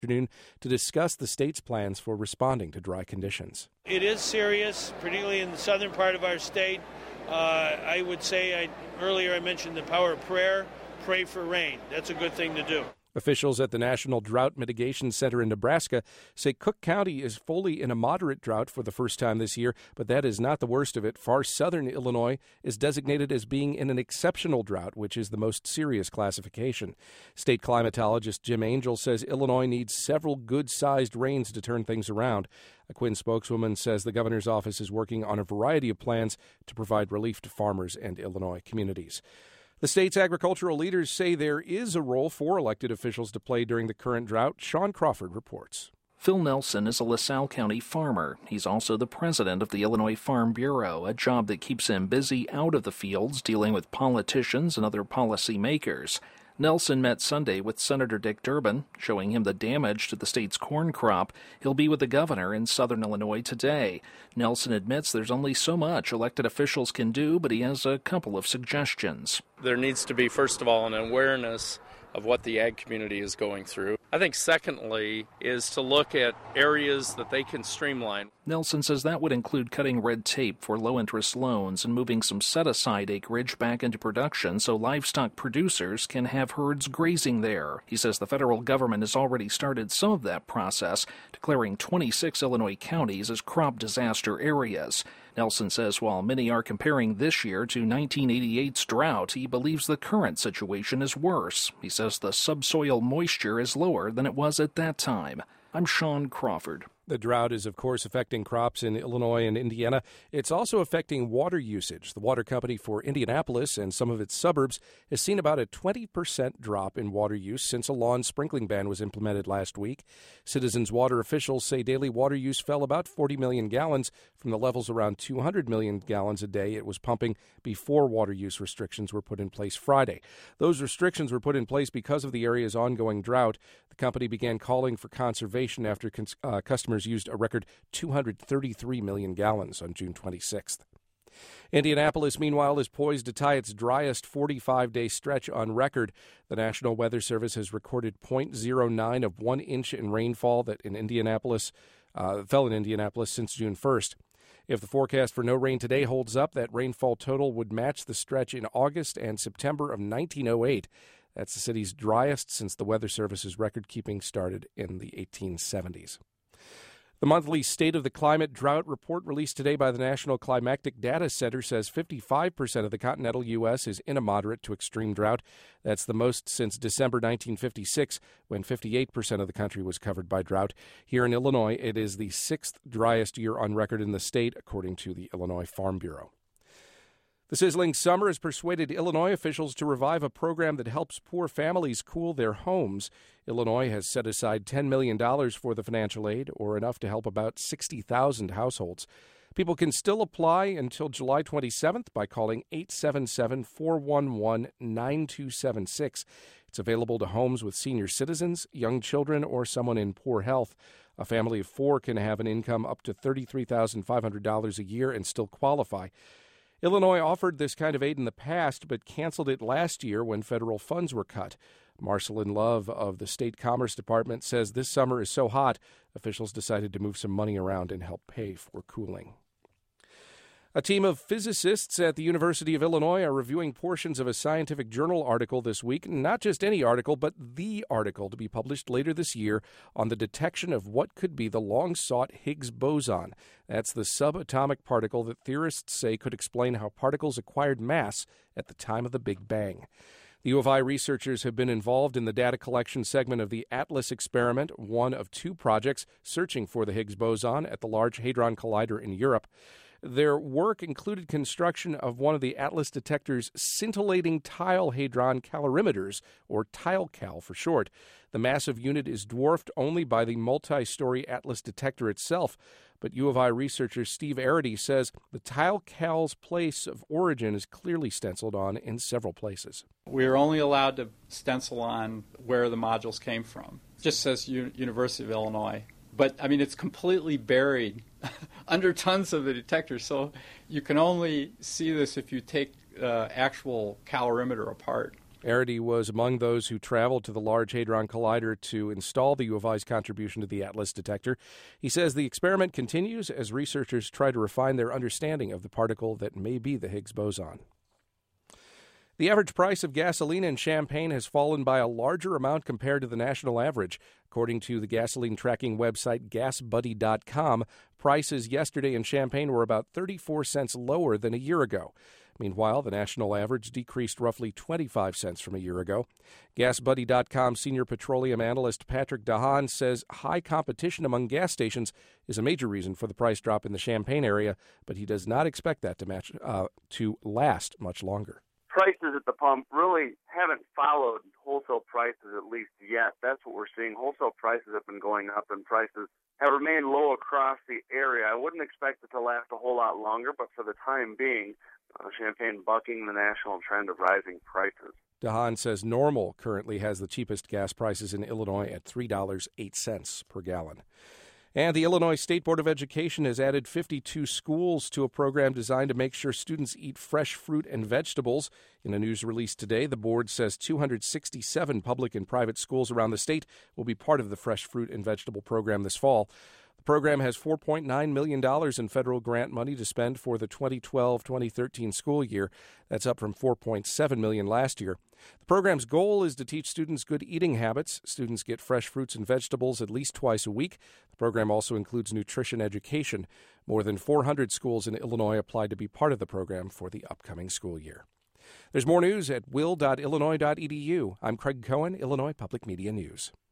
afternoon to discuss the state's plans for responding to dry conditions. It is serious, particularly in the southern part of our state. I would say, earlier I mentioned the power of prayer. Pray for rain. That's a good thing to do. Officials at the National Drought Mitigation Center in Nebraska say Cook County is fully in a moderate drought for the first time this year, but that is not the worst of it. Far southern Illinois is designated as being in an exceptional drought, which is the most serious classification. State climatologist Jim Angel says Illinois needs several good-sized rains to turn things around. A Quinn spokeswoman says the governor's office is working on a variety of plans to provide relief to farmers and Illinois communities. The state's agricultural leaders say there is a role for elected officials to play during the current drought. Sean Crawford reports. Phil Nelson is a LaSalle County farmer. He's also the president of the Illinois Farm Bureau, a job that keeps him busy out of the fields dealing with politicians and other policy makers. Nelson met Sunday with Senator Dick Durbin, showing him the damage to the state's corn crop. He'll be with the governor in southern Illinois today. Nelson admits there's only so much elected officials can do, but he has a couple of suggestions. There needs to be, first of all, an awareness of what the ag community is going through. I think secondly is to look at areas that they can streamline. Nelson says that would include cutting red tape for low-interest loans and moving some set-aside acreage back into production so livestock producers can have herds grazing there. He says the federal government has already started some of that process, declaring 26 Illinois counties as crop disaster areas. Nelson says while many are comparing this year to 1988's drought, he believes the current situation is worse. He says the subsoil moisture is lower than it was at that time. I'm Sean Crawford. The drought is, of course, affecting crops in Illinois and Indiana. It's also affecting water usage. The water company for Indianapolis and some of its suburbs has seen about a 20% drop in water use since a lawn sprinkling ban was implemented last week. Citizens Water officials say daily water use fell about 40 million gallons from the levels around 200 million gallons a day it was pumping before water use restrictions were put in place Friday. Those restrictions were put in place because of the area's ongoing drought. The company began calling for conservation after customers used a record 233 million gallons on June 26th. Indianapolis, meanwhile, is poised to tie its driest 45-day stretch on record. The National Weather Service has recorded 0.09 of 1 inch in rainfall that fell in Indianapolis since June 1st. If the forecast for no rain today holds up, that rainfall total would match the stretch in August and September of 1908. That's the city's driest since the Weather Service's record-keeping started in the 1870s. The monthly State of the Climate Drought report released today by the National Climatic Data Center says 55% of the continental U.S. is in a moderate to extreme drought. That's the most since December 1956, when 58% of the country was covered by drought. Here in Illinois, it is the 6th driest year on record in the state, according to the Illinois Farm Bureau. The sizzling summer has persuaded Illinois officials to revive a program that helps poor families cool their homes. Illinois has set aside $10 million for the financial aid, or enough to help about 60,000 households. People can still apply until July 27th by calling 877-411-9276. It's available to homes with senior citizens, young children, or someone in poor health. A family of 4 can have an income up to $33,500 a year and still qualify. Illinois offered this kind of aid in the past, but canceled it last year when federal funds were cut. Marceline Love of the State Commerce Department says this summer is so hot, officials decided to move some money around and help pay for cooling. A team of physicists at the University of Illinois are reviewing portions of a scientific journal article this week. Not just any article, but the article to be published later this year on the detection of what could be the long-sought Higgs boson. That's the subatomic particle that theorists say could explain how particles acquired mass at the time of the Big Bang. The U of I researchers have been involved in the data collection segment of the ATLAS experiment, one of 2 projects searching for the Higgs boson at the Large Hadron Collider in Europe. Their work included construction of one of the ATLAS detector's scintillating tile hadron calorimeters, or TileCal for short. The massive unit is dwarfed only by the multi-story ATLAS detector itself, but U of I researcher Steve Arity says the TileCal's place of origin is clearly stenciled on in several places. We're only allowed to stencil on where the modules came from. It just says University of Illinois. But, I mean, it's completely buried under tons of the detectors, so you can only see this if you take actual calorimeter apart. Arity was among those who traveled to the Large Hadron Collider to install the U of I's contribution to the ATLAS detector. He says the experiment continues as researchers try to refine their understanding of the particle that may be the Higgs boson. The average price of gasoline in Champaign has fallen by a larger amount compared to the national average. According to the gasoline tracking website GasBuddy.com, prices yesterday in Champaign were about 34 cents lower than a year ago. Meanwhile, the national average decreased roughly 25 cents from a year ago. GasBuddy.com senior petroleum analyst Patrick DeHaan says high competition among gas stations is a major reason for the price drop in the Champaign area, but he does not expect that to last much longer. Prices at the pump really haven't followed wholesale prices, at least yet. That's what we're seeing. Wholesale prices have been going up and prices have remained low across the area. I wouldn't expect it to last a whole lot longer, but for the time being, Champaign bucking the national trend of rising prices. DeHaan says Normal currently has the cheapest gas prices in Illinois at $3.08 per gallon. And the Illinois State Board of Education has added 52 schools to a program designed to make sure students eat fresh fruit and vegetables. In a news release today, the board says 267 public and private schools around the state will be part of the fresh fruit and vegetable program this fall. The program has $4.9 million in federal grant money to spend for the 2012-2013 school year. That's up from $4.7 million last year. The program's goal is to teach students good eating habits. Students get fresh fruits and vegetables at least twice a week. The program also includes nutrition education. More than 400 schools in Illinois applied to be part of the program for the upcoming school year. There's more news at will.illinois.edu. I'm Craig Cohen, Illinois Public Media News.